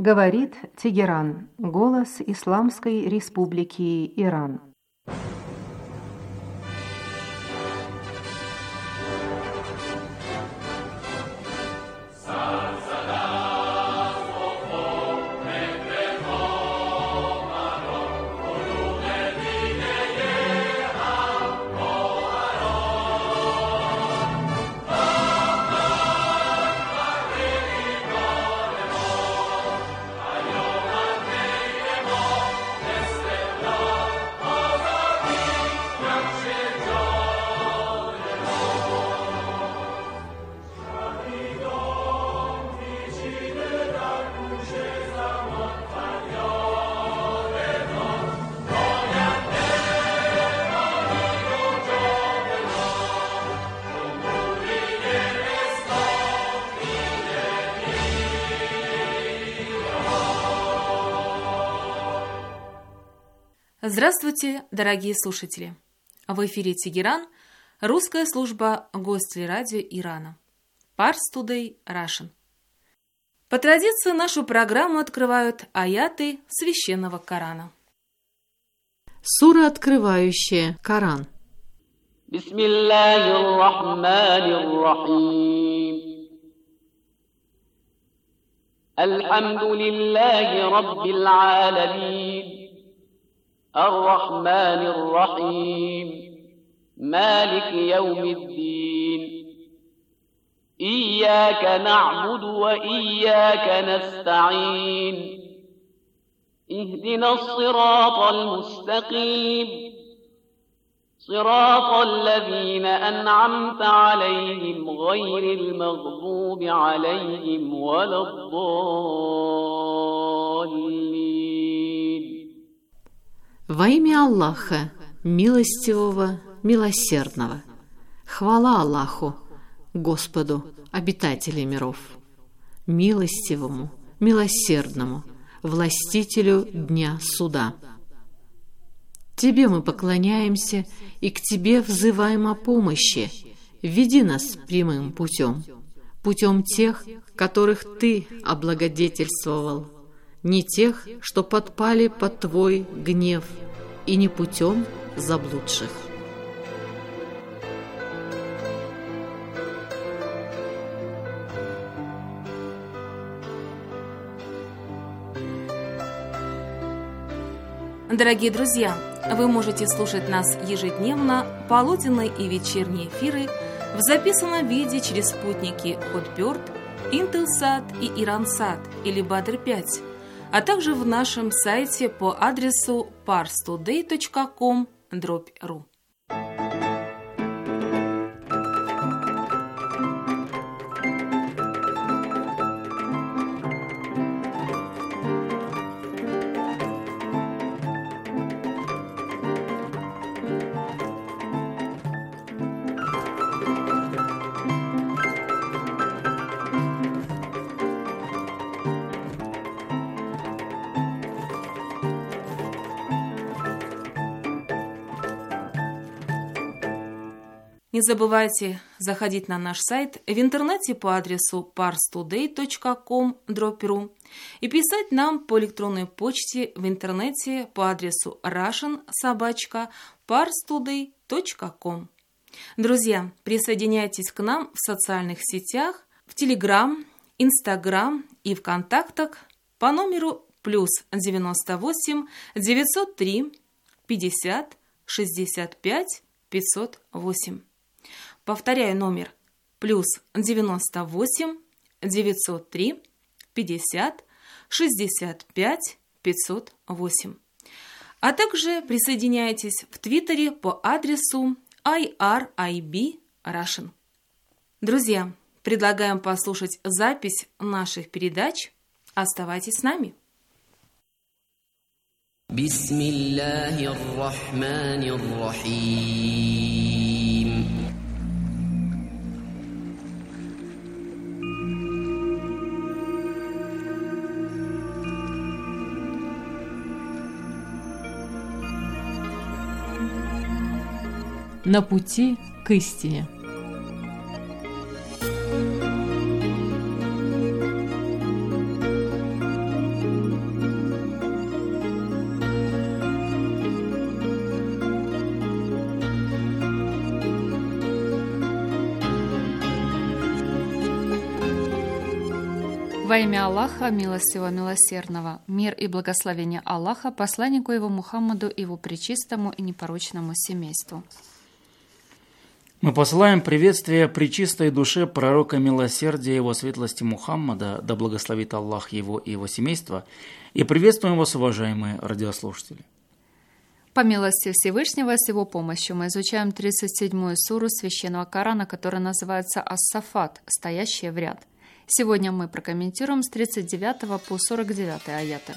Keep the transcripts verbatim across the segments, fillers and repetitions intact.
Говорит Тегеран, голос Исламской Республики Иран. Здравствуйте, дорогие слушатели! В эфире Тегеран, русская служба Гостелерадио Ирана. Pars Today Russian. По традиции нашу программу открывают аяты Священного Корана. Сура, открывающая Коран. Бисмиллахир-рахманир-рахим. Алхамдулиллахи раббил аламин. الرحمن الرحيم مالك يوم الدين إياك نعبد وإياك نستعين اهدنا الصراط المستقيم صراط الذين أنعمت عليهم غير المغضوب عليهم ولا الضالين. Во имя Аллаха, милостивого, милосердного. Хвала Аллаху, Господу, обитателю миров, милостивому, милосердному, властителю дня суда. Тебе мы поклоняемся и к Тебе взываем о помощи. Веди нас прямым путем, путем тех, которых Ты облагодетельствовал, не тех, что подпали под Твой гнев, и не путем заблудших. Дорогие друзья, вы можете слушать нас ежедневно, полуденные и вечерние эфиры в записанном виде через спутники Hotbird, Intelsat и Iransat или Badr пять, а также в нашем сайте по адресу pars today точка com дробь ру. Не забывайте заходить на наш сайт в интернете по адресу pars today точка com дробь ру и писать нам по электронной почте в интернете по адресу russian собака pars today точка com. Друзья, присоединяйтесь к нам в социальных сетях, в Telegram, Instagram и ВКонтактах по номеру плюс девяносто восемь девятьсот три пятьдесят шестьдесят пять пятьсот восемь. Повторяю номер плюс девяносто восемь девятьсот три пятьдесят шестьдесят пять пятьсот восемь. А также присоединяйтесь в Твиттере по адресу ай ар ай би Russian. Друзья, предлагаем послушать запись наших передач. Оставайтесь с нами. Бисмиллахир-рахманир-рахим. На пути к истине. Во имя Аллаха, милостивого, милосердного, мир и благословение Аллаха, посланнику его Мухаммаду и его пречистому и непорочному семейству. Мы посылаем приветствие пречистой душе пророка милосердия его светлости Мухаммада, да благословит Аллах его и его семейство, и приветствуем вас, уважаемые радиослушатели. По милости Всевышнего, с его помощью мы изучаем тридцать седьмую суру Священного Корана, которая называется Ас-Сафат, стоящие в ряд. Сегодня мы прокомментируем с тридцать девятого по сорок девятый аяты.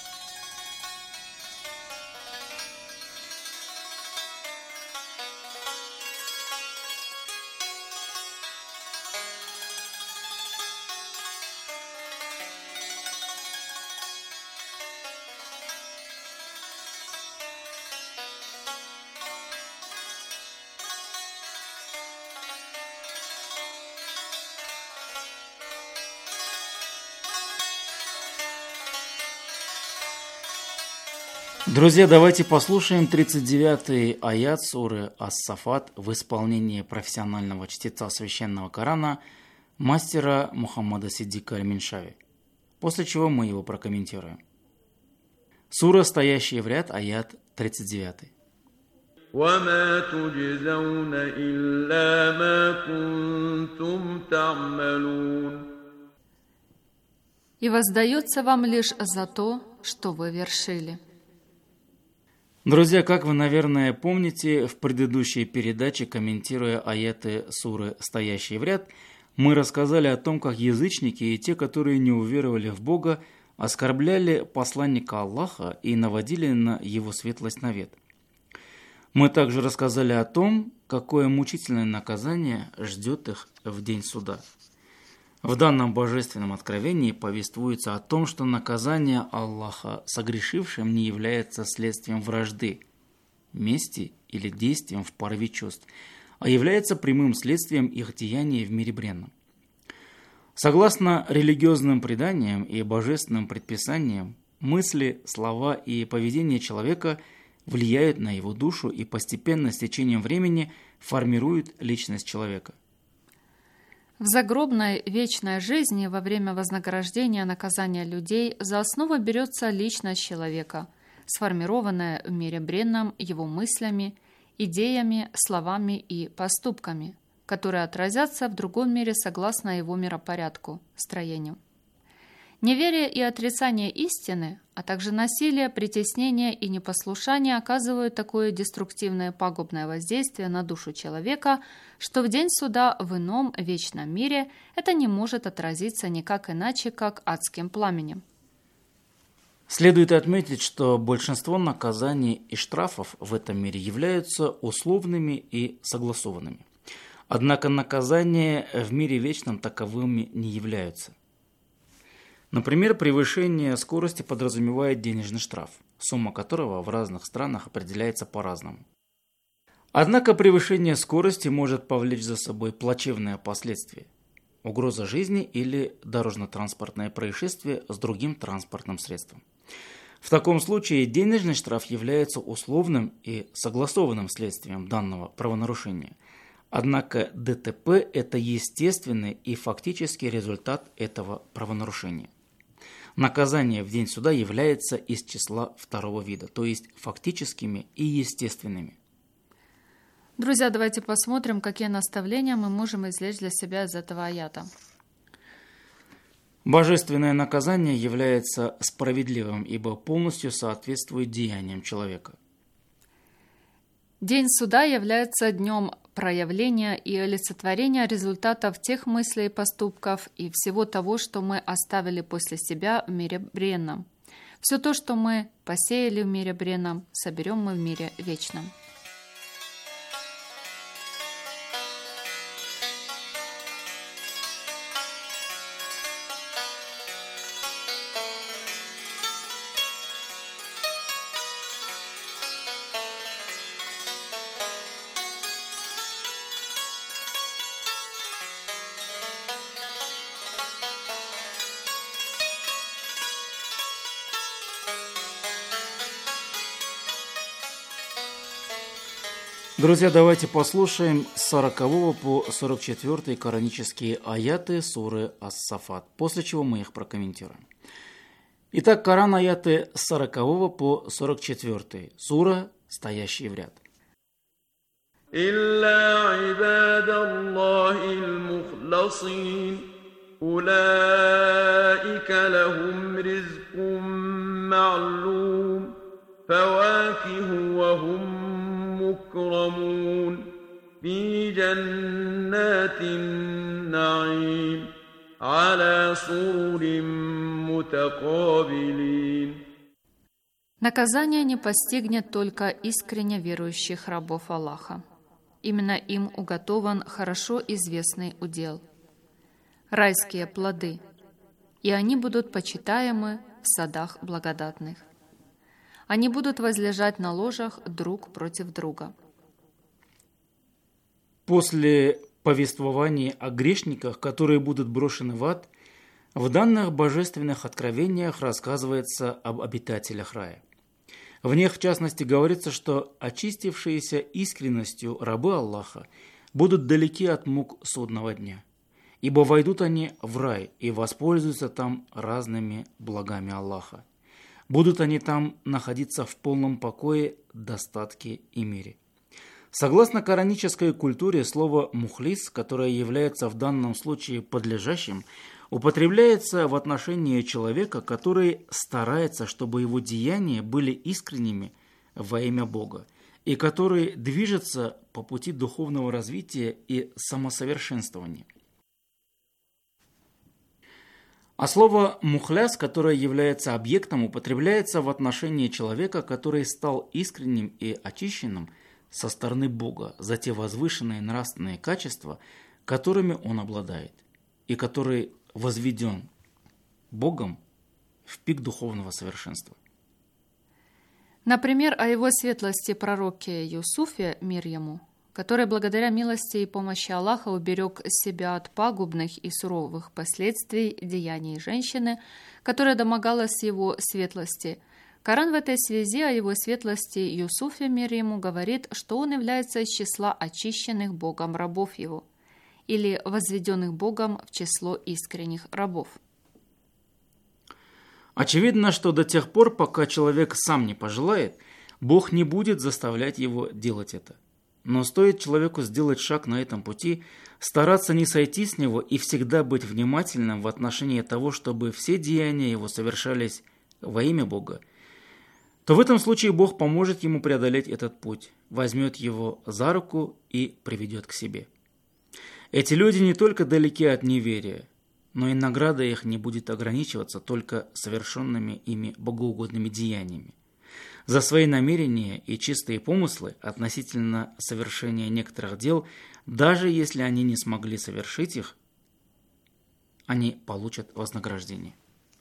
Друзья, давайте послушаем тридцать девятый аят суры Ас-Сафат в исполнении профессионального чтеца Священного Корана мастера Мухаммада Сиддика Аль-Миншави, после чего мы его прокомментируем. Сура, стоящая в ряд, аят тридцать девятый. وَمَا تُجْزَوْنَ إِلَّا مَا كُنْتُمْ تَعْمَلُونَ. И воздается вам лишь за то, что вы вершили. Друзья, как вы, наверное, помните, в предыдущей передаче, комментируя аяты суры, стоящие в ряд, мы рассказали о том, как язычники и те, которые не уверовали в Бога, оскорбляли посланника Аллаха и наводили на его светлость навет. Мы также рассказали о том, какое мучительное наказание ждет их в день суда. В данном божественном откровении повествуется о том, что наказание Аллаха согрешившим не является следствием вражды, мести или действием в порыве чувств, а является прямым следствием их деяний в мире бренном. Согласно религиозным преданиям и божественным предписаниям, мысли, слова и поведение человека влияют на его душу и постепенно с течением времени формируют личность человека. В загробной вечной жизни во время вознаграждения наказания людей за основу берется личность человека, сформированная в мире бренном его мыслями, идеями, словами и поступками, которые отразятся в другом мире согласно его миропорядку, строению. Неверие и отрицание истины, а также насилие, притеснение и непослушание оказывают такое деструктивное пагубное воздействие на душу человека, что в день суда в ином вечном мире это не может отразиться никак иначе, как адским пламенем. Следует отметить, что большинство наказаний и штрафов в этом мире являются условными и согласованными. Однако наказания в мире вечном таковыми не являются. Например, превышение скорости подразумевает денежный штраф, сумма которого в разных странах определяется по-разному. Однако превышение скорости может повлечь за собой плачевные последствия – угроза жизни или дорожно-транспортное происшествие с другим транспортным средством. В таком случае денежный штраф является условным и согласованным следствием данного правонарушения. Однако ДТП – это естественный и фактический результат этого правонарушения. Наказание в день суда является из числа второго вида, то есть фактическими и естественными. Друзья, давайте посмотрим, какие наставления мы можем извлечь для себя из этого аята. Божественное наказание является справедливым, ибо полностью соответствует деяниям человека. День суда является днем проявления и олицетворения результатов тех мыслей и поступков и всего того, что мы оставили после себя в мире бренном. Все то, что мы посеяли в мире бренном, соберем мы в мире вечном. Друзья, давайте послушаем с сорокового по сорок четвёртый коранические аяты суры Ас-Сафат, после чего мы их прокомментируем. Итак, Коран, аяты с сорокового по сорок четвёртый, сура, стоящие в ряд. إلا عباد الله المخلصين أولئك لهم رزق معلوم فواكه وهم مكرمون في جنات النعيم على سرر متقابلين. Наказание не постигнет только искренне верующих рабов Аллаха. Именно им уготован хорошо известный удел. Райские плоды, и они будут почитаемы в садах благодатных. Они будут возлежать на ложах друг против друга. После повествования о грешниках, которые будут брошены в ад, в данных божественных откровениях рассказывается об обитателях рая. В них, в частности, говорится, что очистившиеся искренностью рабы Аллаха будут далеки от мук судного дня, ибо войдут они в рай и воспользуются там разными благами Аллаха. Будут они там находиться в полном покое, достатке и мире. Согласно коранической культуре, слово «мухлис», которое является в данном случае подлежащим, употребляется в отношении человека, который старается, чтобы его деяния были искренними во имя Бога, и который движется по пути духовного развития и самосовершенствования. А слово «мухляс», которое является объектом, употребляется в отношении человека, который стал искренним и очищенным со стороны Бога за те возвышенные нравственные качества, которыми он обладает, и который возведен Богом в пик духовного совершенства. Например, о его светлости пророке Юсуфе, мир ему, который благодаря милости и помощи Аллаха уберег себя от пагубных и суровых последствий деяний женщины, которая домогалась его светлости. Коран в этой связи о его светлости Юсуфе, мир ему, говорит, что он является из числа очищенных Богом рабов его, или возведенных Богом в число искренних рабов. Очевидно, что до тех пор, пока человек сам не пожелает, Бог не будет заставлять его делать это. Но стоит человеку сделать шаг на этом пути, стараться не сойти с него и всегда быть внимательным в отношении того, чтобы все деяния его совершались во имя Бога, то в этом случае Бог поможет ему преодолеть этот путь, возьмет его за руку и приведет к себе. Эти люди не только далеки от неверия, но и награда их не будет ограничиваться только совершенными ими богоугодными деяниями. За свои намерения и чистые помыслы относительно совершения некоторых дел, даже если они не смогли совершить их, они получат вознаграждение.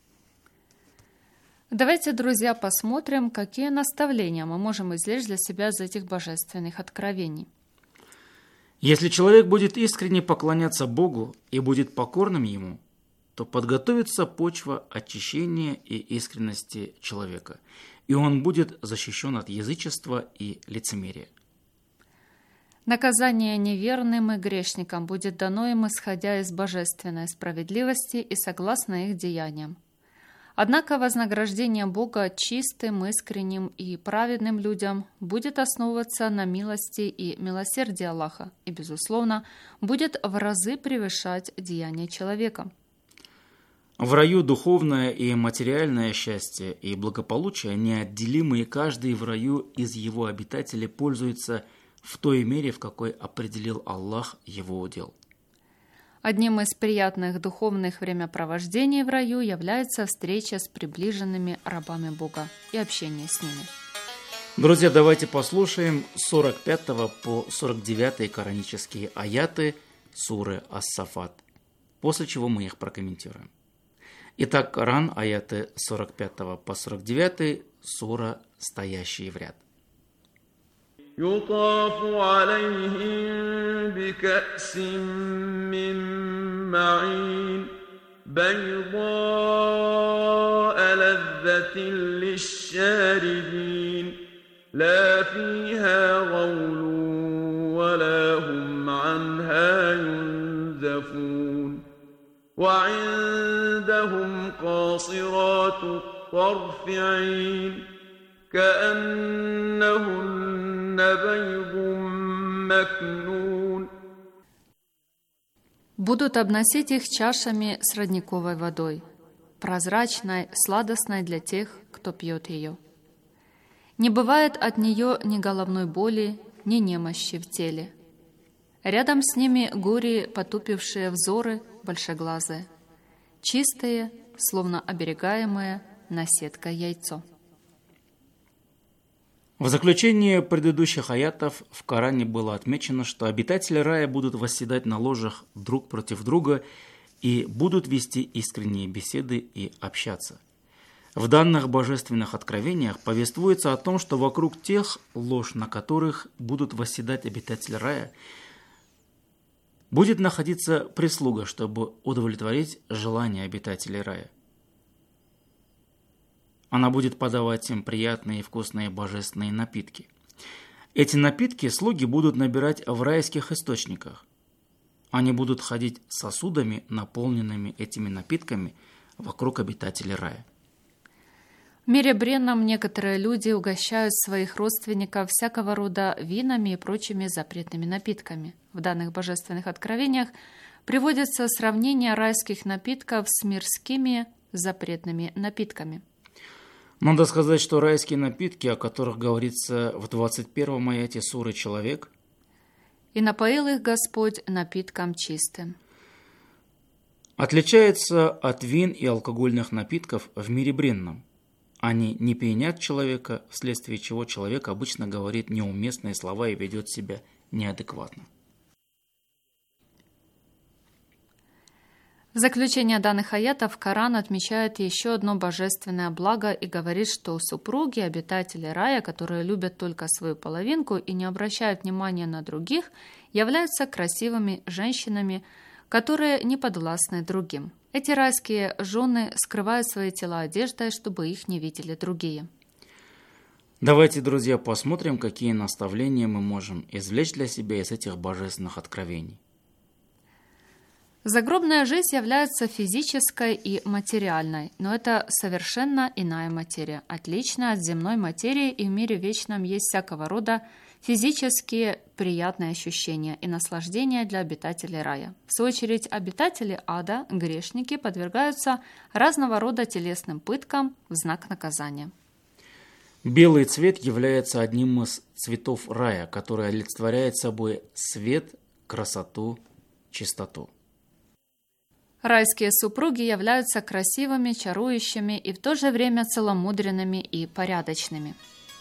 Давайте, друзья, посмотрим, какие наставления мы можем извлечь для себя из этих божественных откровений. Если человек будет искренне поклоняться Богу и будет покорным Ему, то подготовится почва очищения и искренности человека, и он будет защищен от язычества и лицемерия. Наказание неверным и грешникам будет дано им, исходя из божественной справедливости и согласно их деяниям. Однако вознаграждение Бога чистым, искренним и праведным людям будет основываться на милости и милосердии Аллаха и, безусловно, будет в разы превышать деяния человека. В раю духовное и материальное счастье и благополучие неотделимы, и каждый в раю из его обитателей пользуется в той мере, в какой определил Аллах его удел. Одним из приятных духовных времяпровождений в раю является встреча с приближенными рабами Бога и общение с ними. Друзья, давайте послушаем с сорок пятого по сорок девятый коранические аяты суры Ас-Сафат, после чего мы их прокомментируем. Итак, Коран, аяты с сорок пятого по сорок девятый, сура, стоящие в ряд. يطاف عليهم بكأس من معين بيضاء لذة للشاربين لا فيها غول ولا هم عنها ينزفون وعندهم قاصرات الطرف عين كأنهن بيض مكنون. Будут обносить их чашами с родниковой водой, прозрачной, сладостной для тех, кто пьет ее. Не бывает от нее ни головной боли, ни немощи в теле. Рядом с ними гурии, потупившие взоры, большеглазые, чистые, словно оберегаемое наседкой яйцо. В заключение предыдущих аятов в Коране было отмечено, что обитатели рая будут восседать на ложах друг против друга и будут вести искренние беседы и общаться. В данных божественных откровениях повествуется о том, что вокруг тех лож, на которых будут восседать обитатели рая, будет находиться прислуга, чтобы удовлетворить желания обитателей рая. Она будет подавать им приятные и вкусные божественные напитки. Эти напитки слуги будут набирать в райских источниках. Они будут ходить сосудами, наполненными этими напитками, вокруг обитателей рая. В мире бренном некоторые люди угощают своих родственников всякого рода винами и прочими запретными напитками. В данных божественных откровениях приводятся сравнения райских напитков с мирскими запретными напитками. Надо сказать, что райские напитки, о которых говорится в двадцать первом аяте суры «Человек», «И напоил их Господь напитком чистым», отличаются от вин и алкогольных напитков в мире бренном. Они не пьянят человека, вследствие чего человек обычно говорит неуместные слова и ведет себя неадекватно. В заключение данных аятов Коран отмечает еще одно божественное благо и говорит, что супруги, обитатели рая, которые любят только свою половинку и не обращают внимания на других, являются красивыми женщинами, которые не подвластны другим. Эти райские жены скрывают свои тела одеждой, чтобы их не видели другие. Давайте, друзья, посмотрим, какие наставления мы можем извлечь для себя из этих божественных откровений. Загробная жизнь является физической и материальной, но это совершенно иная материя, отличная от земной материи, и в мире вечном есть всякого рода физические приятные ощущения и наслаждения для обитателей рая. В свою очередь, обитатели ада, грешники, подвергаются разного рода телесным пыткам в знак наказания. Белый цвет является одним из цветов рая, который олицетворяет собой свет, красоту, чистоту. Райские супруги являются красивыми, чарующими и в то же время целомудренными и порядочными.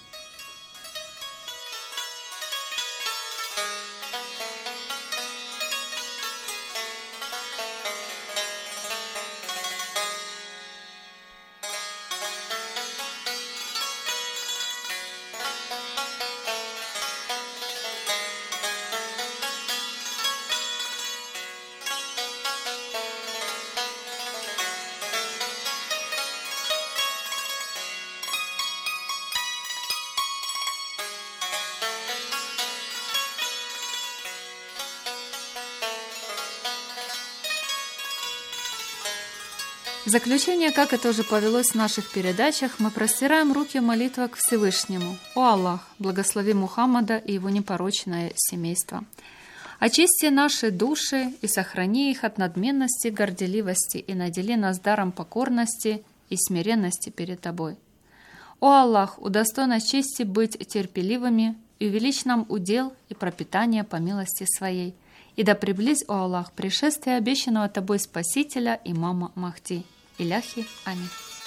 В заключение, как это уже повелось в наших передачах, мы простираем руки в молитвах к Всевышнему. О Аллах, благослови Мухаммада и его непорочное семейство. Очисти наши души и сохрани их от надменности, горделивости и надели нас даром покорности и смиренности перед Тобой. О Аллах, удостой нас чести быть терпеливыми и увеличь нам удел и пропитание по милости Своей. И да приблизь, о Аллах, пришествие обещанного Тобой Спасителя имама Махди. Иляхи. Аминь.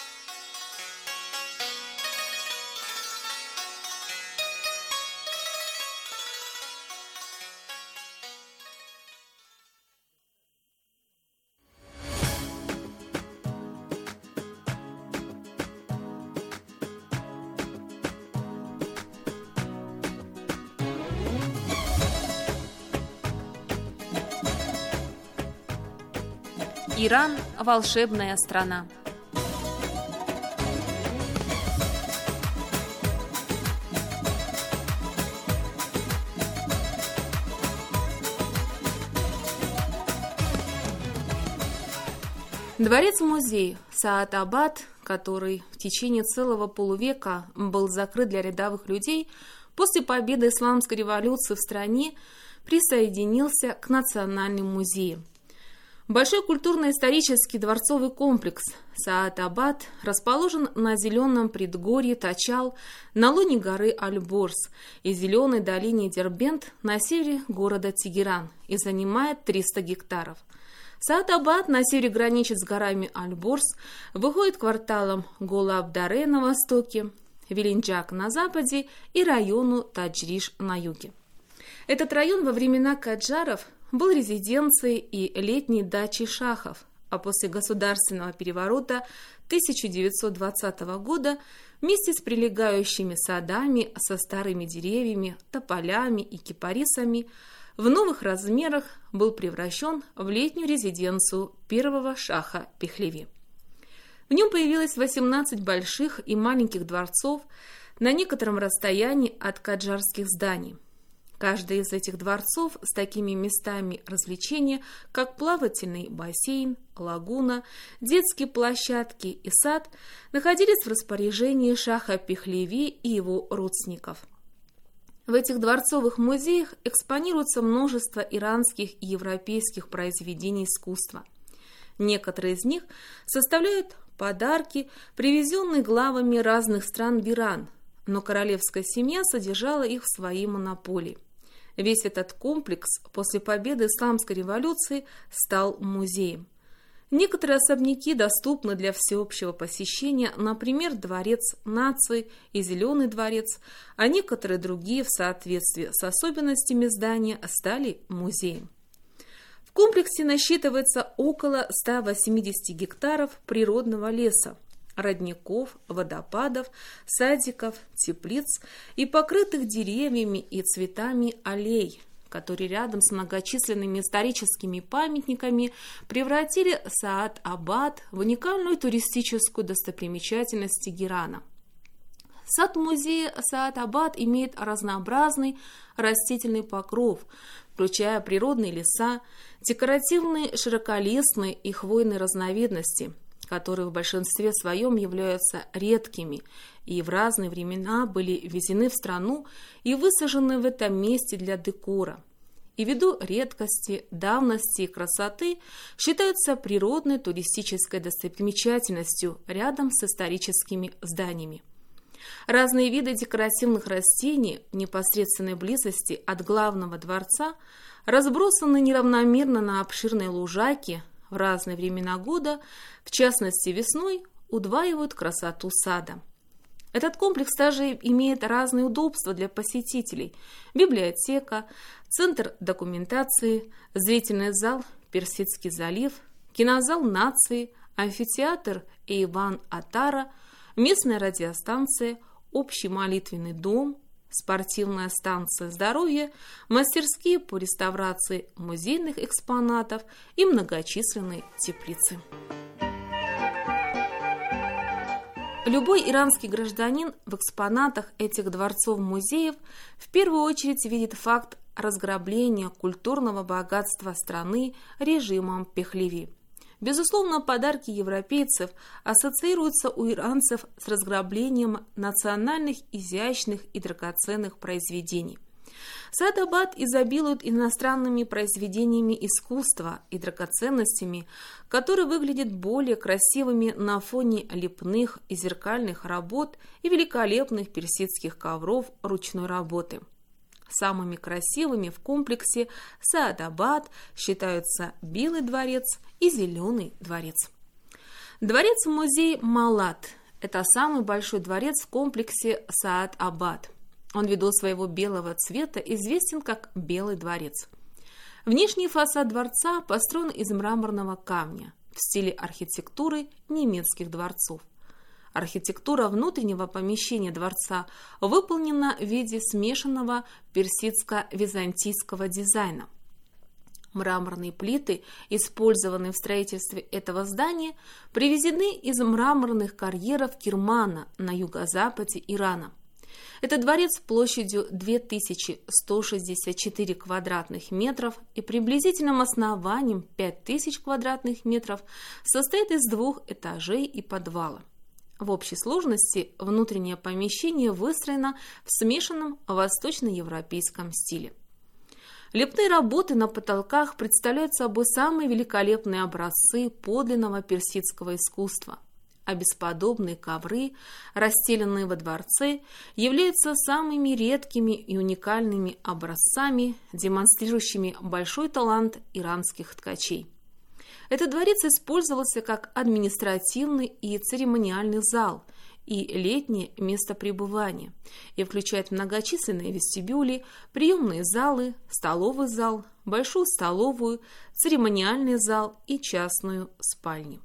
Иран – волшебная страна. Дворец-музей Саад-Абад, который в течение целого полувека был закрыт для рядовых людей, после победы исламской революции в стране присоединился к Национальным музеям. Большой культурно-исторический дворцовый комплекс Саад-Абад расположен на зеленом предгорье Тачал на лоне горы Аль-Борз и зеленой долине Дербент на севере города Тегеран и занимает триста гектаров. Саад-Абад на севере граничит с горами Аль-Борз, выходит кварталом Голаб-Даре на востоке, Велинджак на западе и району Таджриш на юге. Этот район во времена каджаров был резиденцией и летней дачей шахов, а после государственного переворота тысяча девятьсот двадцатого года вместе с прилегающими садами со старыми деревьями, тополями и кипарисами в новых размерах был превращен в летнюю резиденцию первого шаха Пехлеви. В нем появилось восемнадцать больших и маленьких дворцов на некотором расстоянии от каджарских зданий. Каждый из этих дворцов с такими местами развлечения, как плавательный бассейн, лагуна, детские площадки и сад, находились в распоряжении шаха Пехлеви и его родственников. В этих дворцовых музеях экспонируется множество иранских и европейских произведений искусства. Некоторые из них составляют подарки, привезенные главами разных стран в Иран, но королевская семья содержала их в своей монополии. Весь этот комплекс после победы исламской революции стал музеем. Некоторые особняки доступны для всеобщего посещения, например, Дворец нации и Зеленый дворец, а некоторые другие в соответствии с особенностями здания стали музеем. В комплексе насчитывается около ста восьмидесяти гектаров природного леса, родников, водопадов, садиков, теплиц и покрытых деревьями и цветами аллей, которые рядом с многочисленными историческими памятниками превратили Саад-Абад в уникальную туристическую достопримечательность Тегерана. Сад-музей Саад-Абад имеет разнообразный растительный покров, включая природные леса, декоративные широколистные и хвойные разновидности, которые в большинстве своем являются редкими и в разные времена были ввезены в страну и высажены в этом месте для декора. И ввиду редкости, давности и красоты считаются природной туристической достопримечательностью рядом с историческими зданиями. Разные виды декоративных растений в непосредственной близости от главного дворца разбросаны неравномерно на обширной лужайке в разные времена года, в частности весной, удваивают красоту сада. Этот комплекс также имеет разные удобства для посетителей: библиотека, центр документации, зрительный зал Персидский залив, кинозал нации, амфитеатр Эйван Атара, местная радиостанция, общий молитвенный дом, спортивная станция здоровья, мастерские по реставрации музейных экспонатов и многочисленные теплицы. Любой иранский гражданин в экспонатах этих дворцов-музеев в первую очередь видит факт разграбления культурного богатства страны режимом Пехлеви. Безусловно, подарки европейцев ассоциируются у иранцев с разграблением национальных, изящных и драгоценных произведений. Саад-Абад изобилует иностранными произведениями искусства и драгоценностями, которые выглядят более красивыми на фоне лепных и зеркальных работ и великолепных персидских ковров ручной работы. Самыми красивыми в комплексе Саад-Абад считаются Белый дворец и Зеленый дворец. Дворец-музей Малат – это самый большой дворец в комплексе Саад-Абад. Он ввиду своего белого цвета известен как Белый дворец. Внешний фасад дворца построен из мраморного камня в стиле архитектуры немецких дворцов. Архитектура внутреннего помещения дворца выполнена в виде смешанного персидско-византийского дизайна. Мраморные плиты, использованные в строительстве этого здания, привезены из мраморных карьеров Кирмана на юго-западе Ирана. Это дворец площадью две тысячи сто шестьдесят четыре квадратных метров и приблизительным основанием пять тысяч квадратных метров, состоит из двух этажей и подвала. В общей сложности внутреннее помещение выстроено в смешанном восточноевропейском стиле. Лепные работы на потолках представляют собой самые великолепные образцы подлинного персидского искусства, а бесподобные ковры, расстеленные во дворце, являются самыми редкими и уникальными образцами, демонстрирующими большой талант иранских ткачей. Этот дворец использовался как административный и церемониальный зал и летнее место пребывания и включает многочисленные вестибюли, приемные залы, столовый зал, большую столовую, церемониальный зал и частную спальню.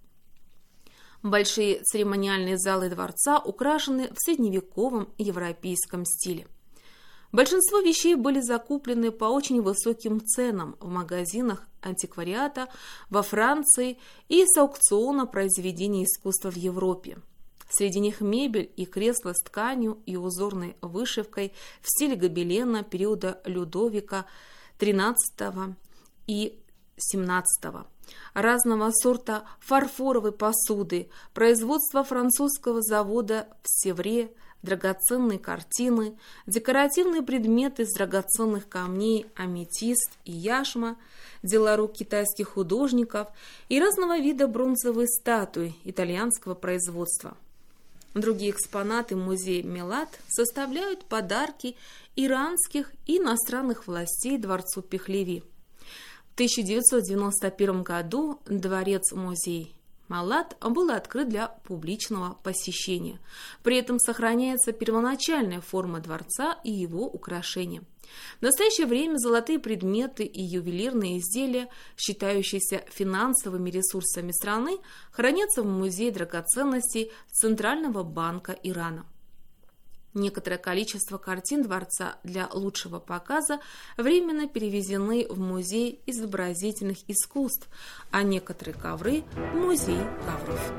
Большие церемониальные залы дворца украшены в средневековом европейском стиле. Большинство вещей были закуплены по очень высоким ценам в магазинах антиквариата во Франции и с аукциона произведений искусства в Европе. Среди них мебель и кресла с тканью и узорной вышивкой в стиле гобелена периода Людовика тринадцатого и семнадцатого, разного сорта фарфоровой посуды, производства французского завода в Севре, драгоценные картины, декоративные предметы из драгоценных камней, аметист и яшма, дела рук китайских художников и разного вида бронзовые статуи итальянского производства. Другие экспонаты музея Мелат составляют подарки иранских и иностранных властей дворцу Пехлеви. В тысяча девятьсот девяносто первом году дворец-музей Мелат был открыт для публичного посещения. При этом сохраняется первоначальная форма дворца и его украшения. В настоящее время золотые предметы и ювелирные изделия, считающиеся финансовыми ресурсами страны, хранятся в Музее драгоценностей Центрального банка Ирана. Некоторое количество картин дворца для лучшего показа временно перевезены в Музей изобразительных искусств, а некоторые ковры – в Музей ковров.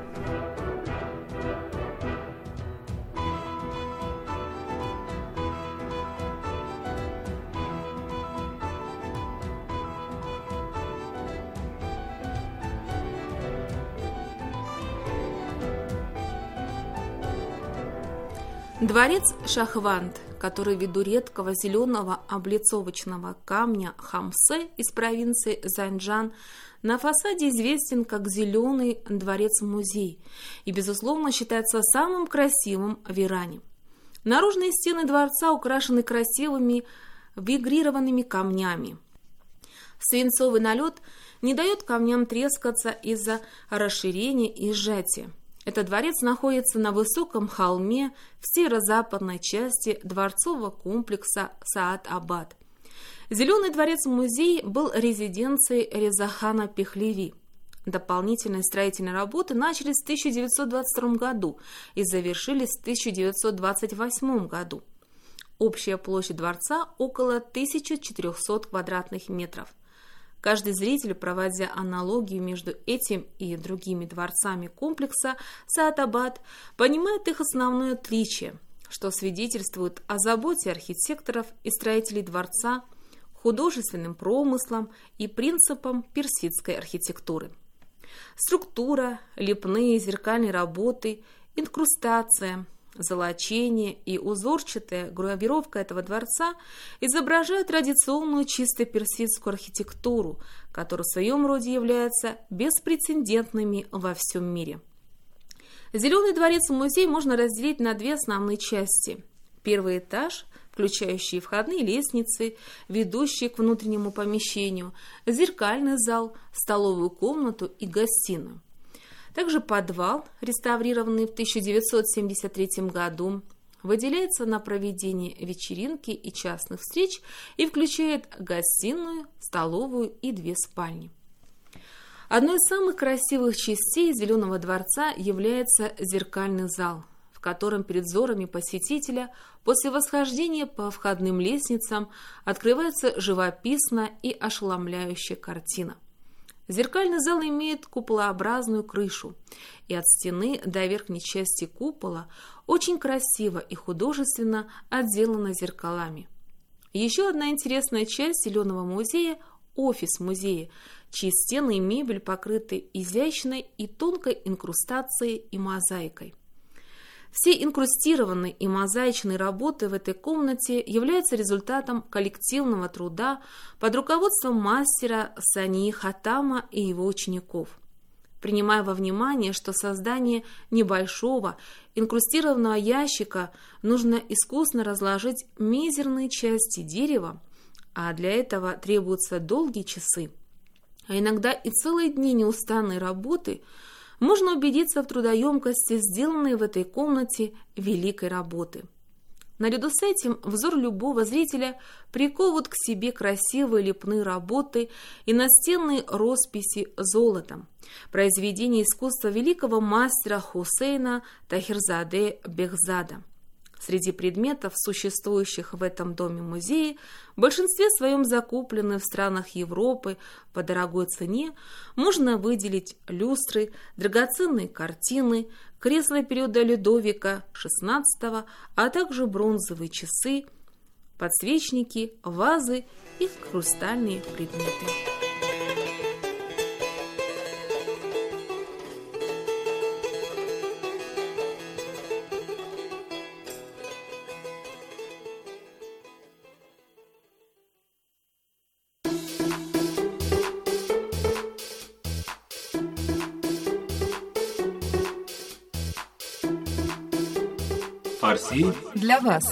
Дворец Шахванд, который ввиду редкого зеленого облицовочного камня Хамсе из провинции Занджан на фасаде известен как «Зеленый дворец-музей» и, безусловно, считается самым красивым в Иране. Наружные стены дворца украшены красивыми вигрированными камнями. Свинцовый налет не дает камням трескаться из-за расширения и сжатия. Этот дворец находится на высоком холме в северо-западной части дворцового комплекса Саад-Абад. Зеленый дворец-музей был резиденцией Реза-хана Пехлеви. Дополнительные строительные работы начались в тысяча девятьсот двадцать втором году и завершились в тысяча девятьсот двадцать восьмом году. Общая площадь дворца около тысячи четырехсот квадратных метров. Каждый зритель, проводя аналогию между этим и другими дворцами комплекса Саад-Абад, понимает их основное отличие, что свидетельствует о заботе архитекторов и строителей дворца, художественным промыслом и принципам персидской архитектуры. Структура, лепные и зеркальные работы, инкрустация, золочение и узорчатая гравировка этого дворца изображают традиционную чисто персидскую архитектуру, которая в своем роде является беспрецедентными во всем мире. Зеленый дворец-музей можно разделить на две основные части. Первый этаж, включающий входные лестницы, ведущие к внутреннему помещению, зеркальный зал, столовую комнату и гостиную. Также подвал, реставрированный в тысяча девятьсот семьдесят третьем году, выделяется на проведение вечеринки и частных встреч и включает гостиную, столовую и две спальни. Одной из самых красивых частей Зеленого дворца является зеркальный зал, в котором перед взорами посетителя после восхождения по входным лестницам открывается живописная и ошеломляющая картина. Зеркальный зал имеет куполообразную крышу, и от стены до верхней части купола очень красиво и художественно отделано зеркалами. Еще одна интересная часть Зеленого музея – офис музея, чьи стены и мебель покрыты изящной и тонкой инкрустацией и мозаикой. Все инкрустированные и мозаичные работы в этой комнате являются результатом коллективного труда под руководством мастера Сани Хатама и его учеников. Принимая во внимание, что создание небольшого инкрустированного ящика нужно искусно разложить мизерные части дерева, а для этого требуются долгие часы, а иногда и целые дни неустанной работы, можно убедиться в трудоемкости сделанной в этой комнате великой работы. Наряду с этим взор любого зрителя приковывают к себе красивые лепные работы и настенные росписи золотом, произведения искусства великого мастера Хусейна Тахирзаде Бехзада. Среди предметов, существующих в этом доме-музее, в большинстве своем закупленные в странах Европы по дорогой цене, можно выделить люстры, драгоценные картины, кресла периода Людовика шестнадцатого, а также бронзовые часы, подсвечники, вазы и хрустальные предметы. Фарси для вас.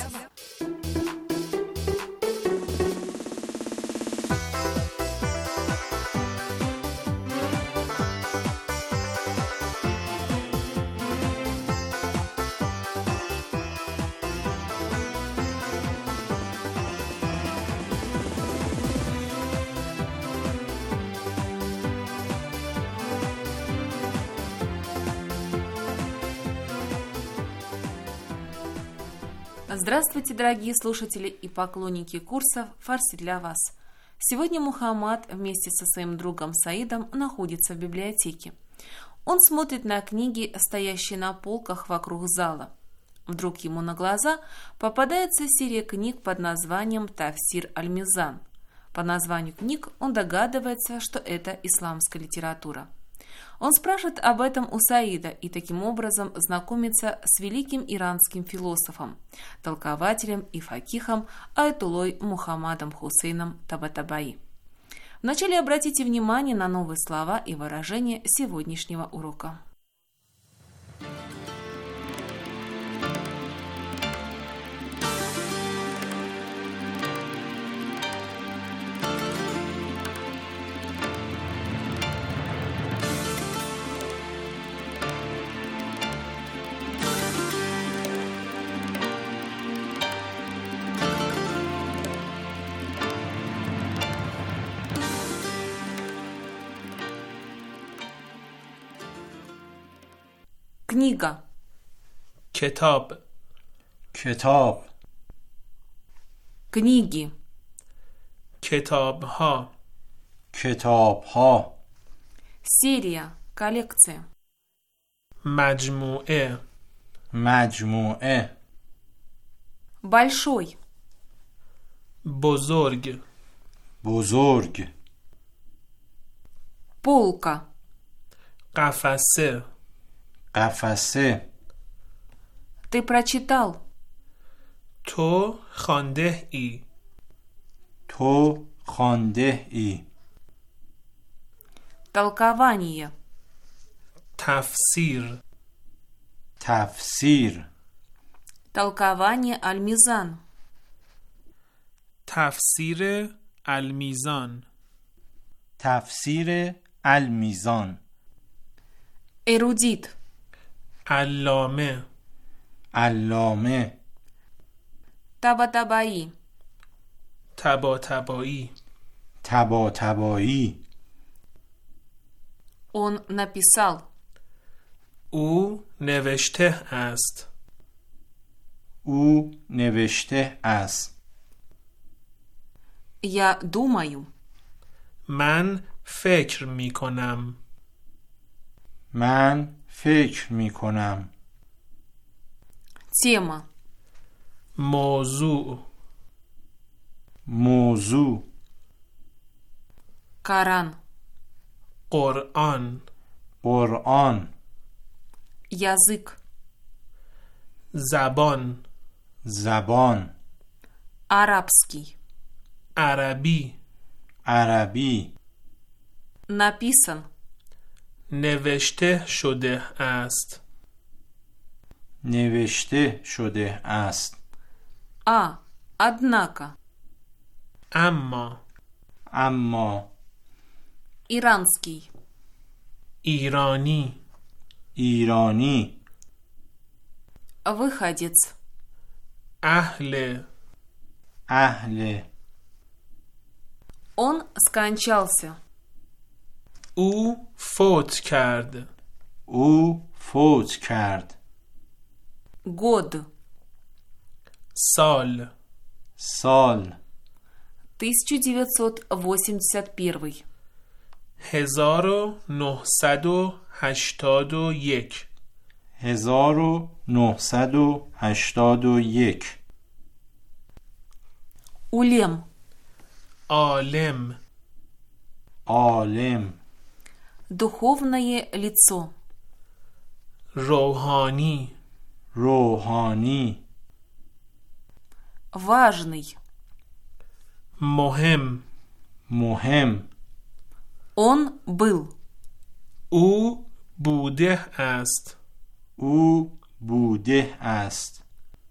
Здравствуйте, дорогие слушатели и поклонники курсов «Фарси для вас». Сегодня Мухаммад вместе со своим другом Саидом находится в библиотеке. Он смотрит на книги, стоящие на полках вокруг зала. Вдруг ему на глаза попадается серия книг под названием «Тафсир аль-Мизан». По названию книг он догадывается, что это исламская литература. Он спрашивает об этом у Саида и таким образом знакомится с великим иранским философом, толкователем и факихом Аятуллой Мухаммадом Хусейном Табатабаи. Вначале обратите внимание на новые слова и выражения сегодняшнего урока. Книга. کتاب کتاب Книги. کتاب ها کتاب ها Серия. Коллекция. مجموعه مجموعه Большой. بزرگ بزرگ Полка. قفسه قفسه Ты прочитал. تو خوانده ای تو خوانده ای Толкование. تفسیر تفسیر Толкование аль-Мизан. تفسیر المیزان تفسیر المیزان Эрудит. علامه علامه Табатабаи. طباطبایی طباطبایی Он написал. او نوشته است او نوشته است Я думаю. من فکر می کنم. من فکر می کنم. Тема. موضوع. موضوع. Коран. قرآن. قرآن. Язык. زبان. زبان. Арабский. عربی. عربی. Написан. نوشته شده است. نوشته شده است. А. Однако. اما. اما. Иранский. ایرانی. ایرانی. Выходец. اهل. اهل. Он скончался. او فوت کرد. او فوت کرد. Год. سال. سال. тысяча девятьсот восемьдесят первый. هزار و نهصد و هشتاد و یک. هزار و نهصد و هشتاد و یک. Улем. عالم. عالم. Духовное лицо. روحانی. روحانی. Важный. مهم. مهم. Он был. او بوده است. او بوده است.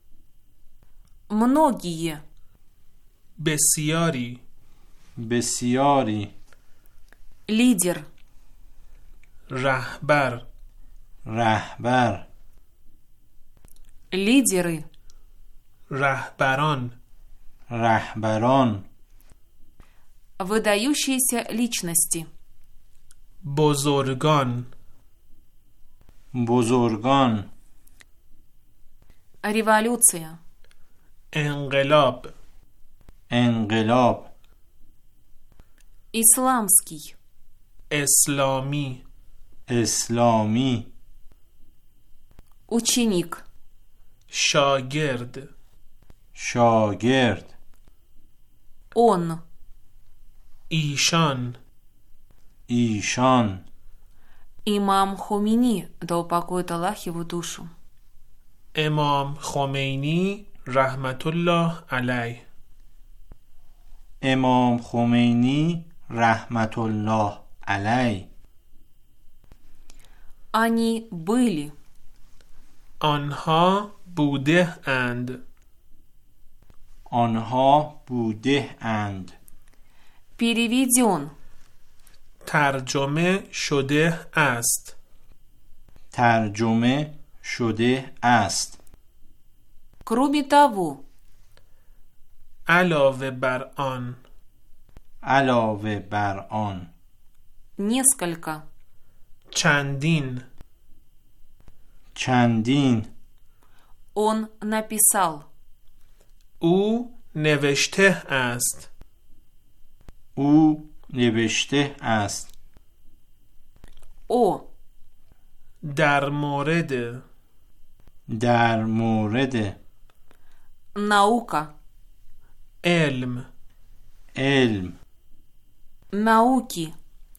Многие. بسیاری. بسیاری. Лидер. رهبر. رهبر. Лидеры. رهبران. رهبران. Выдающиеся личности. بزرگان. بزرگان. Революция. انقلاب. انقلاب. Исламский. اسلامی. اسلامی. Ученик. شاگرد. شاگرد. Он. ایشان. ایشان. Имам Хомейни, да упокоит Аллах его душу. امام خمینی رحمت الله علیه. امام خمینی رحمت الله علیه. Они были. آنها بوده اند. آنها بوده اند. Переведен. ترجمه شده است. ترجمه شده است. Кроме того. علاوه بر آن. علاوه بر آن. Несколько. چندین. چندین. Он написал. او نوشته است. او نوشته است. О. در مورد. در مورد. Наука. علم. علم. Науки.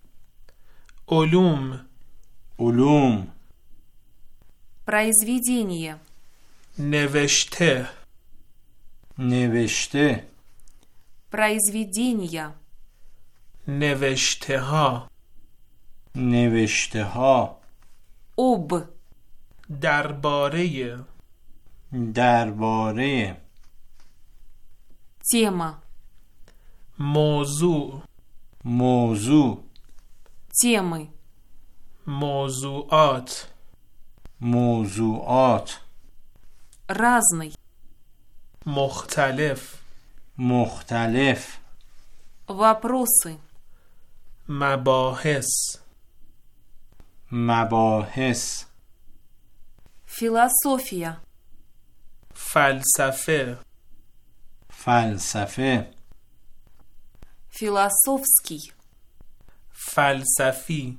علوم. علوم. Произведение. نوشته. نوشته. Произведения. نوشته ها. نوشته ها. Об. درباره. درباره. Тема. موضوع. موضوع. Темы. موضوعات. موضوعات. Разный. مختلف. مختلف. Вопросы. مباحث. مباحث. Философия. فلسفه. فلسفه. Философский. فلسفی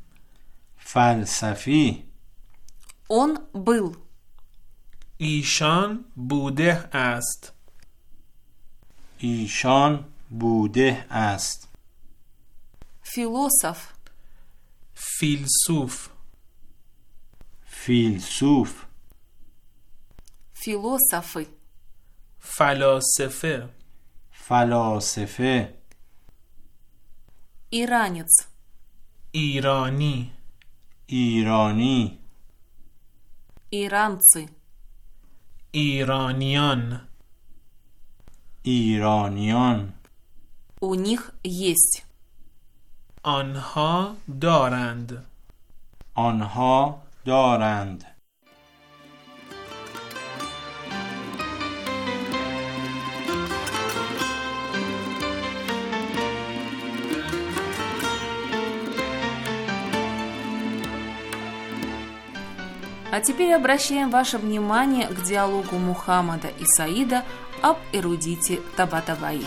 فلسفی Он был. ایشان بوده است. ایشان بوده است. Философ. فیلسوف فیلسوف Философы. فلاسفه فلاسفه Иранец. ایرانی ایرانی Иранцы. ایرانیان ایرانیان У них есть. آنها دارند. آنها دارند. А теперь обращаем ваше внимание к диалогу Мухаммада и Саида об эрудите Табатабаи.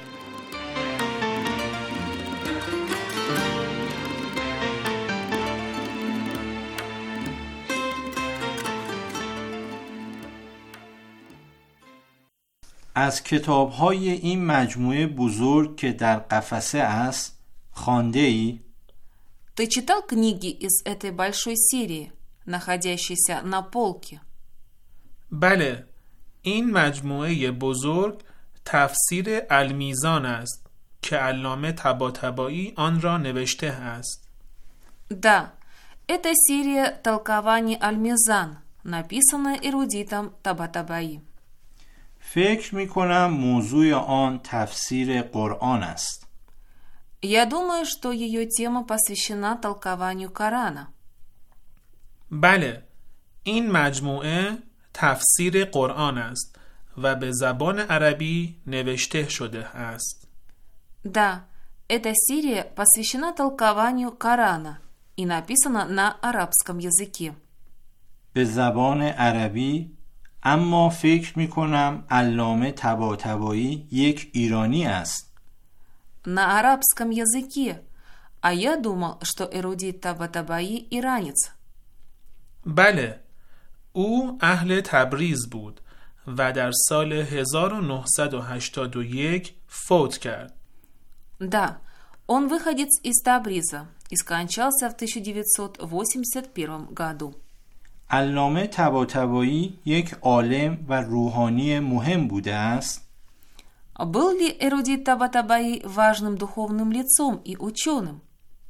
از کتاب‌های این مجموعه بزرگ که در قفسه است خوانده ای؟ Ты читал книги из этой большой серии, находящейся на полке? بله، این مجموعه بزرگ تفسیر المیزان است که علامه طباطبایی آن را نوشته است. Да, это серия толкований Аль-Мизан, написанная эрудитом Табатабаи. فکر می کنم موضوع آن تفسیر قرآن است. Я думаю, что ее тема посвящена толкованию Корана. بله، این مجموعه تفسیر قرآن است و به زبان عربی نوشته شده است. Да, эта серия посвящена толкованию Корана и написана на арабском языке. به زبان عربی، اما فکر می کنم علامه طباطبایی یک ایرانی است. На арабском языке, а я думал, что эрудит Табатабаи иранец. بله، او اهل تبریز بود و در سال هزار و نهصد و هشتاد و یک فوت کرد. Да, он выходец из Табриза и скончался в тысяча девятьсот восемьдесят первом году. علامه طباطبایی یک عالم و روحانی مهم بوده است. Был ли эрудит Табатабаи важным духовным лицом и ученым?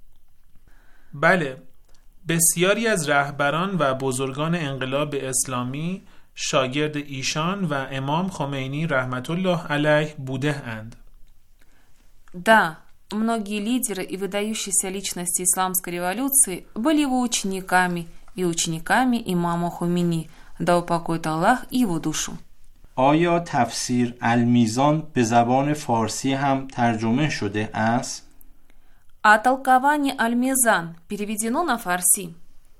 بله، بسیاری از رهبران و بزرگان انقلاب اسلامی شاگرد ایشان و امام خمینی رحمت الله علیه بوده اند. Да, многие лидеры и выдающиеся личности исламской революции были его учениками и учениками имама Хомейни, да упокоит Аллах его душу. آیا تفسیر المیزان به زبان فارسی هم ترجمه شده است؟ А толкование Аль-Мизан переведено на фарси?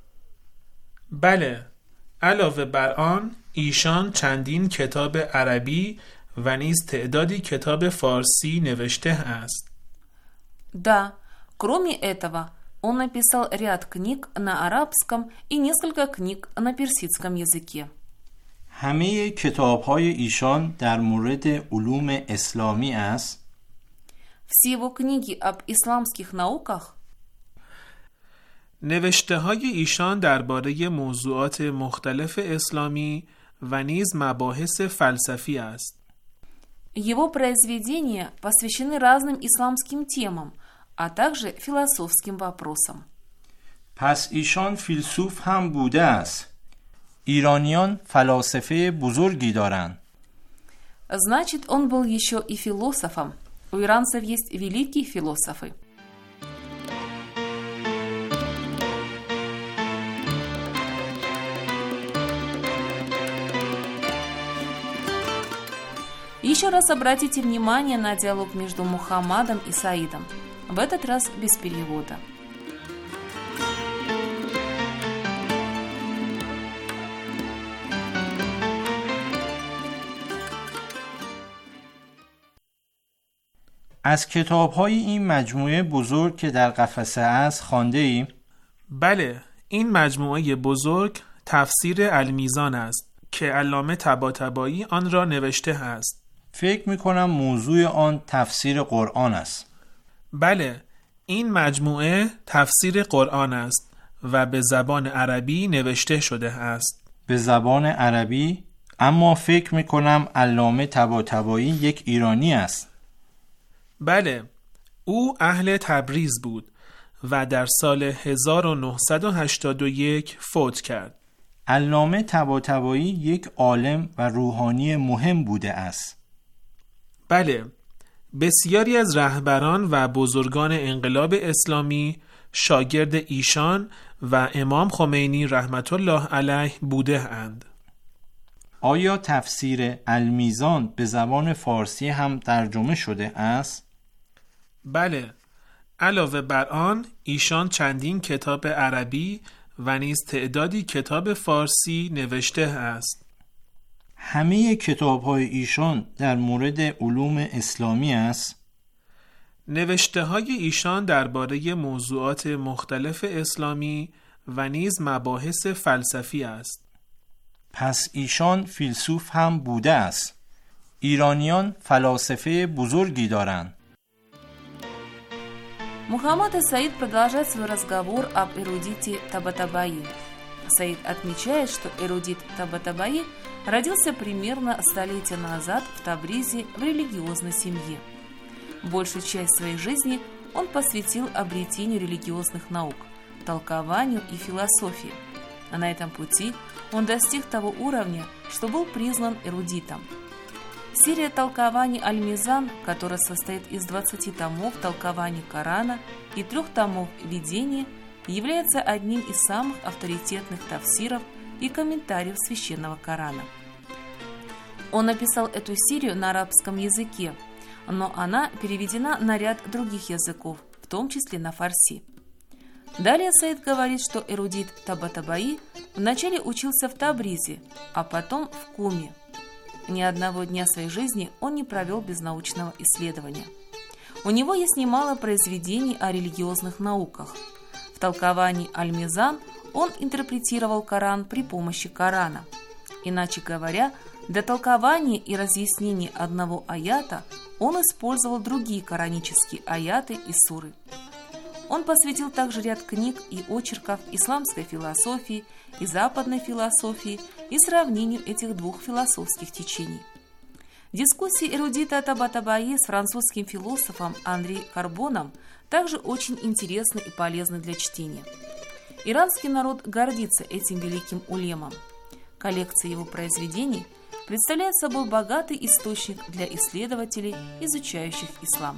بله، علاوه بر آن ایشان چندین کتاب عربی و نیز تعدادی کتاب فارسی نوشته است. Да, кроме этого, он написал ряд книг на арабском и несколько книг на персидском языке. همه کتاب‌های ایشان در مورد علوم اسلامی است. Все его книги об исламских науках. نوشته های ایشان درباره موضوعات مختلف اسلامی و نیز مباحث فلسفی است. Его произведения посвящены разным исламским темам, а также философским вопросам. پس ایشان فیلسوف هم بوده است. ایرانیان فلاسفه بزرگی دارند. Значит, он был еще и философом. У иранцев есть великие философы. Еще раз обратите внимание на диалог между Мухаммадом и Саидом. В этот раз без перевода. از کتاب‌های این مجموعه بزرگ که در قفسه است خوانده ای؟ بله، این مجموعه بزرگ تفسیر المیزان است که علامه طباطبایی آن را نوشته است. فکر می‌کنم موضوع آن تفسیر قرآن است. بله، این مجموعه تفسیر قرآن است و به زبان عربی نوشته شده است. به زبان عربی؟ اما فکر می‌کنم علامه طباطبایی یک ایرانی است. بله، او اهل تبریز بود و در سال هزار و نهصد و هشتاد و یک فوت کرد. علامه طباطبایی یک عالم و روحانی مهم بوده است. بله، بسیاری از رهبران و بزرگان انقلاب اسلامی شاگرد ایشان و امام خمینی رحمت الله علیه بوده اند. آیا تفسیر المیزان به زبان فارسی هم ترجمه شده است؟ بله، علاوه بر آن ایشان چندین کتاب عربی و نیز تعدادی کتاب فارسی نوشته است. همه کتاب‌های ایشان در مورد علوم اسلامی است؟ نوشته‌های ایشان درباره موضوعات مختلف اسلامی و نیز مباحث فلسفی است. پس ایشان فیلسوف هم بوده است. ایرانیان فلاسفه بزرگی دارند. Мухаммад Саид продолжает свой разговор об эрудите Табатабаи. Саид отмечает, что эрудит Табатабаи родился примерно столетия назад в Табризе в религиозной семье. Большую часть своей жизни он посвятил обретению религиозных наук, толкованию и философии. А на этом пути он достиг того уровня, что был признан эрудитом. Серия толкований Аль-Мизан, которая состоит из двадцати томов толкований Корана и трех томов видения, является одним из самых авторитетных тафсиров и комментариев священного Корана. Он написал эту серию на арабском языке, но она переведена на ряд других языков, в том числе на фарси. Далее Саид говорит, что эрудит Табатабаи вначале учился в Табризе, а потом в Куме. Ни одного дня своей жизни он не провел без научного исследования. У него есть немало произведений о религиозных науках. В толковании Аль-Мизан он интерпретировал Коран при помощи Корана. Иначе говоря, для толкования и разъяснения одного аята он использовал другие коранические аяты и суры. Он посвятил также ряд книг и очерков исламской философии и западной философии и сравнению этих двух философских течений. Дискуссии эрудита Табатабаи с французским философом Анри Карбоном также очень интересны и полезны для чтения. Иранский народ гордится этим великим улемом. Коллекция его произведений представляет собой богатый источник для исследователей, изучающих ислам.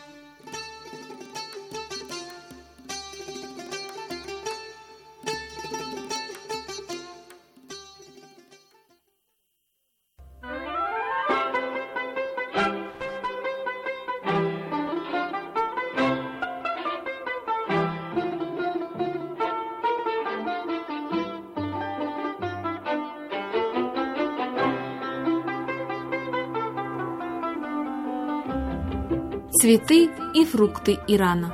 Цветы и фрукты Ирана.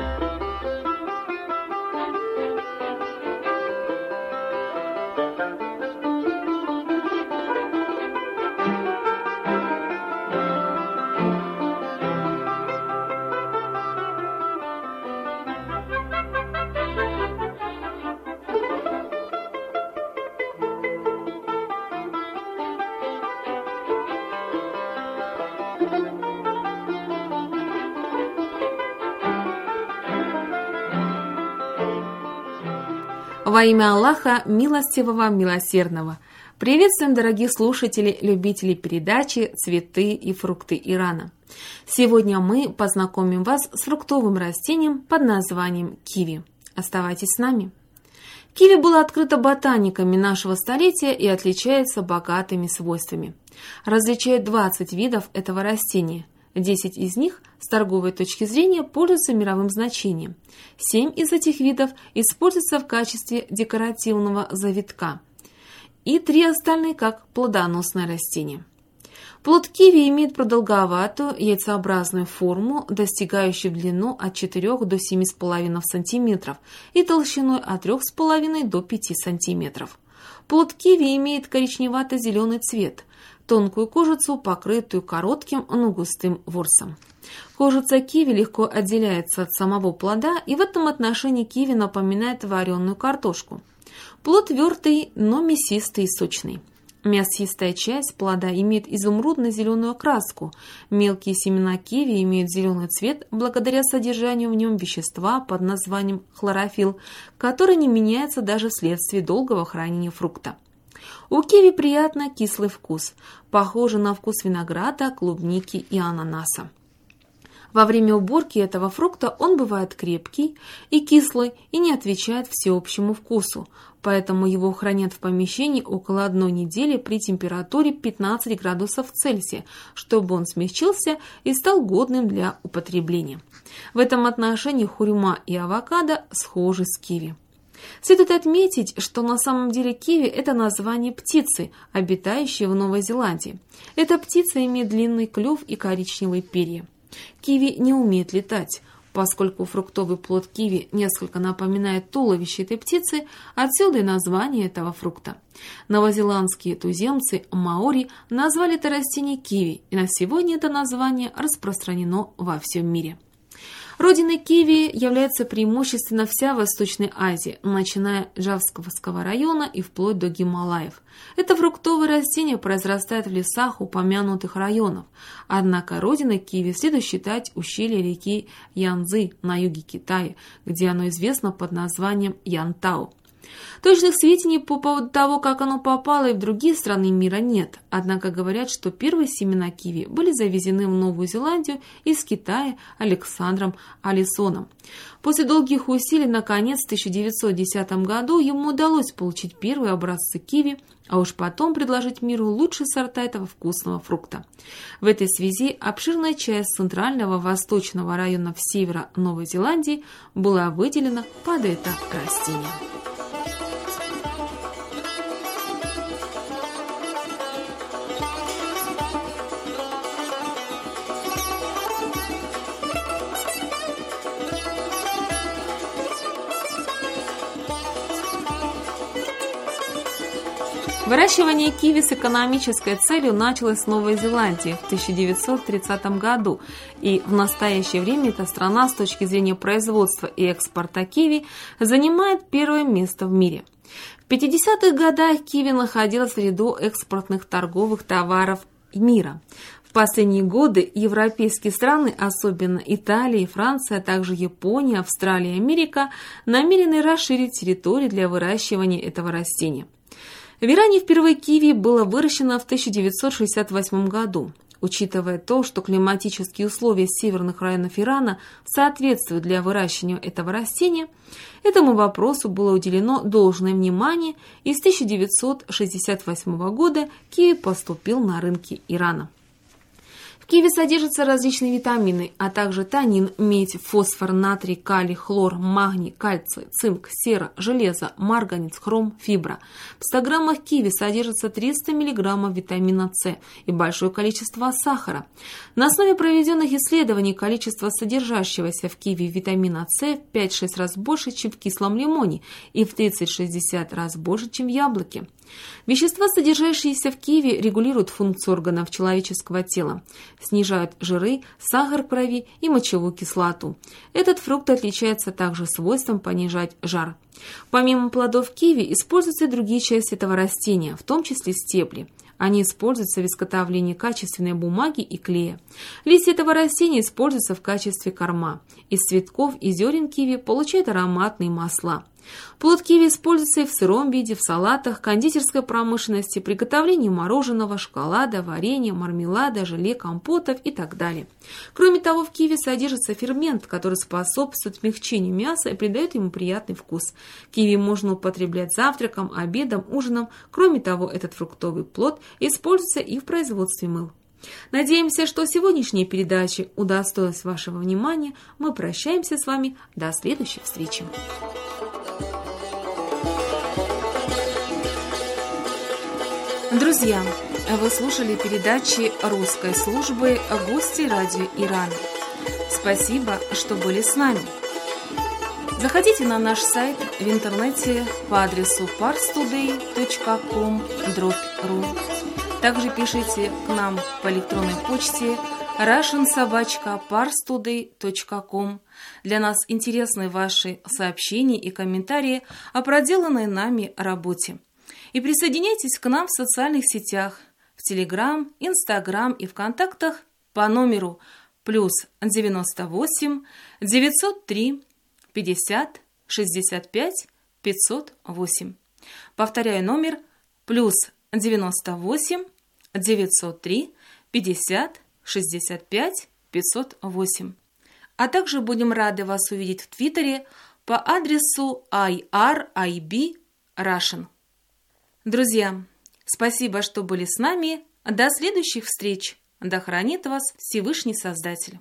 Во имя Аллаха, милостивого, милосердного. Приветствуем, дорогие слушатели, любители передачи «Цветы и фрукты Ирана». Сегодня мы познакомим вас с фруктовым растением под названием киви. Оставайтесь с нами. Киви было открыто ботаниками нашего столетия и отличается богатыми свойствами. Различают двадцать видов этого растения. десять из них с торговой точки зрения пользуются мировым значением. семь из этих видов используются в качестве декоративного завитка. И три остальные как плодоносное растение. Плод киви имеет продолговатую яйцеобразную форму, достигающую в длину от четырёх до семи с половиной сантиметров и толщиной от трёх с половиной до пяти сантиметров. Плод киви имеет коричневато-зеленый цвет, тонкую кожицу, покрытую коротким, но густым ворсом. Кожица киви легко отделяется от самого плода, и в этом отношении киви напоминает вареную картошку. Плод твердый, но мясистый и сочный. Мясистая часть плода имеет изумрудно-зеленую окраску. Мелкие семена киви имеют зеленый цвет благодаря содержанию в нем вещества под названием хлорофилл, который не меняется даже вследствие долгого хранения фрукта. У киви приятно кислый вкус, похожий на вкус винограда, клубники и ананаса. Во время уборки этого фрукта он бывает крепкий и кислый и не отвечает всеобщему вкусу, поэтому его хранят в помещении около одной недели при температуре пятнадцать градусов Цельсия, чтобы он смягчился и стал годным для употребления. В этом отношении хурма и авокадо схожи с киви. Следует отметить, что на самом деле киви – это название птицы, обитающей в Новой Зеландии. Эта птица имеет длинный клюв и коричневые перья. Киви не умеет летать, поскольку фруктовый плод киви несколько напоминает туловище этой птицы, отсюда и название этого фрукта. Новозеландские туземцы маори назвали это растение киви, и на сегодня это название распространено во всем мире. Родиной киви является преимущественно вся Восточная Азия, начиная с Джавского района и вплоть до Гималаев. Это фруктовое растение произрастает в лесах упомянутых районов, однако родиной киви следует считать ущелье реки Янцзы на юге Китая, где оно известно под названием Янтао. Точных сведений по поводу того, как оно попало и в другие страны мира, нет, однако говорят, что первые семена киви были завезены в Новую Зеландию из Китая Александром Алисоном. После долгих усилий, наконец, в тысяча девятьсот десятом году ему удалось получить первые образцы киви, а уж потом предложить миру лучшие сорта этого вкусного фрукта. В этой связи обширная часть центрального восточного района севера Новой Зеландии была выделена под это растение. Выращивание киви с экономической целью началось в Новой Зеландии в тысяча девятьсот тридцатом году, и в настоящее время эта страна с точки зрения производства и экспорта киви занимает первое место в мире. В пятидесятых годах киви находилась в ряду экспортных торговых товаров мира. В последние годы европейские страны, особенно Италия, Франция, а также Япония, Австралия и Америка, намерены расширить территории для выращивания этого растения. В Иране впервые киви было выращено в тысяча девятьсот шестьдесят восьмом году. Учитывая то, что климатические условия северных районов Ирана соответствуют для выращивания этого растения, этому вопросу было уделено должное внимание, и с тысяча девятьсот шестьдесят восьмого года киви поступил на рынки Ирана. В киви содержатся различные витамины, а также танин, медь, фосфор, натрий, калий, хлор, магний, кальций, цинк, сера, железо, марганец, хром, фибра. В ста граммах киви содержится триста миллиграммов витамина С и большое количество сахара. На основе проведенных исследований количество содержащегося в киви витамина С в пять-шесть раз больше, чем в кислом лимоне, и в тридцать-шестьдесят раз больше, чем в яблоке. Вещества, содержащиеся в киви, регулируют функцию органов человеческого тела, снижают жиры, сахар в крови и мочевую кислоту. Этот фрукт отличается также свойством понижать жар. Помимо плодов киви используются и другие части этого растения, в том числе стебли. Они используются в изготовлении качественной бумаги и клея. Листья этого растения используются в качестве корма. Из цветков и зерен киви получают ароматные масла. Плод киви используется и в сыром виде, в салатах, кондитерской промышленности, приготовлении мороженого, шоколада, варенья, мармелада, желе, компотов и так далее. Кроме того, в киви содержится фермент, который способствует смягчению мяса и придает ему приятный вкус. Киви можно употреблять завтраком, обедом, ужином. Кроме того, этот фруктовый плод используется и в производстве мыл. Надеемся, что сегодняшняя передача удостоилась вашего внимания. Мы прощаемся с вами до следующей встречи. Друзья, вы слушали передачи русской службы «Гости радио Иран». Спасибо, что были с нами. Заходите на наш сайт в интернете по адресу парстудей точка ком дробь ру. Также пишите к нам по электронной почте russian собака parstoday точка ком. Для нас интересны ваши сообщения и комментарии о проделанной нами работе. И присоединяйтесь к нам в социальных сетях, в Телеграм, Инстаграм и ВКонтактах по номеру плюс девяносто восемь девятьсот три пятьдесят шестьдесят пять пятьсот восемь. Повторяю номер плюс девяносто восемь девятьсот три пятьдесят шестьдесят пять пятьсот восемь. А также будем рады вас увидеть в Твиттере по адресу ай ар ай би Russian. Друзья, спасибо, что были с нами. До следующих встреч. Да хранит вас Всевышний Создатель.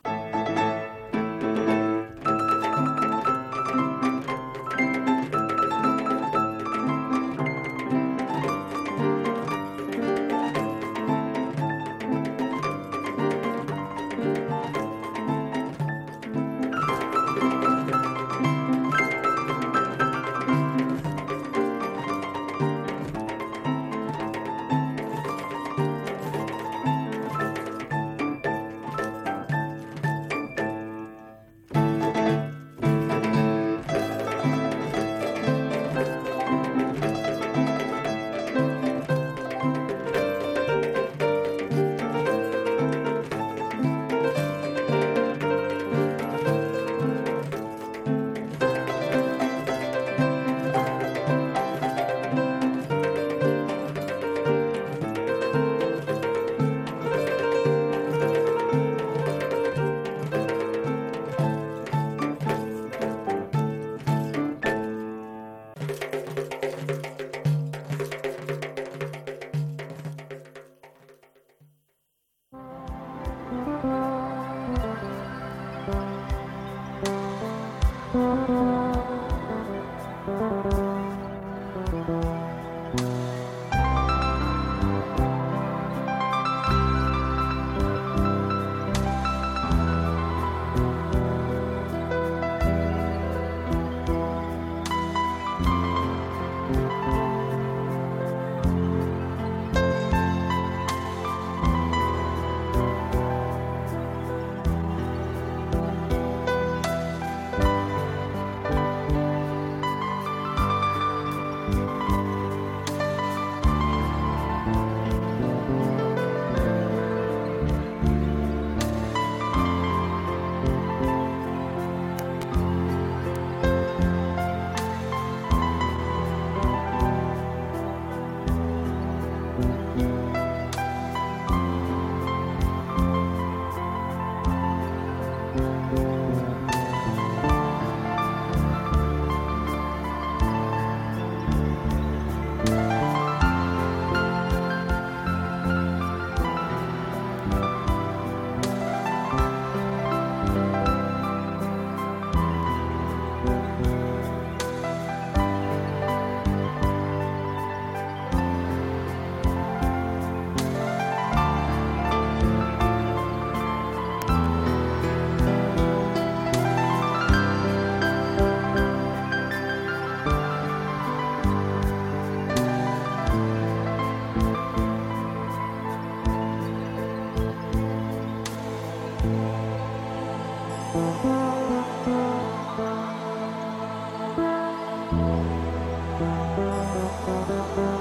Thank you.